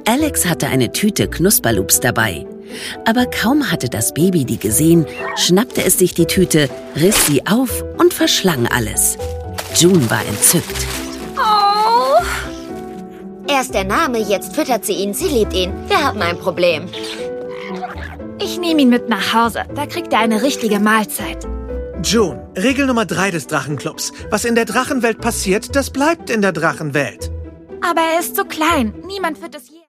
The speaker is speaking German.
Alex hatte eine Tüte Knusperloops dabei. Aber kaum hatte das Baby die gesehen, schnappte es sich die Tüte, riss sie auf und verschlang alles. June war entzückt. Oh! Erst der Name, jetzt füttert sie ihn. Sie liebt ihn. Wir haben ein Problem. Ich nehme ihn mit nach Hause. Da kriegt er eine richtige Mahlzeit. June, Regel Nummer 3 des Drachenclubs. Was in der Drachenwelt passiert, das bleibt in der Drachenwelt. Aber er ist so klein. Niemand wird es je...